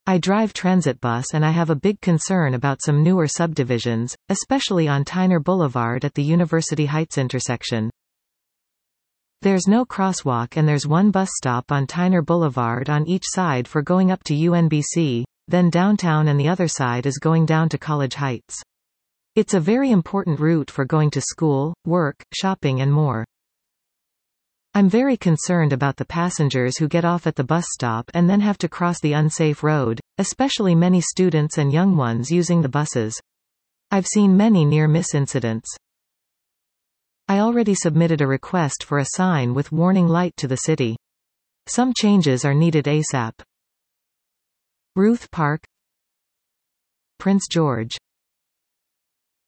I drive transit bus and I have a big concern about some newer subdivisions, especially on Tyner Boulevard at the University Heights intersection. There's no crosswalk and there's one bus stop on Tyner Boulevard on each side for going up to UNBC, then downtown, and the other side is going down to College Heights. It's a very important route for going to school, work, shopping and more. I'm very concerned about the passengers who get off at the bus stop and then have to cross the unsafe road, especially many students and young ones using the buses. I've seen many near-miss incidents. I already submitted a request for a sign with warning light to the city. Some changes are needed ASAP. Ruth Park, Prince George.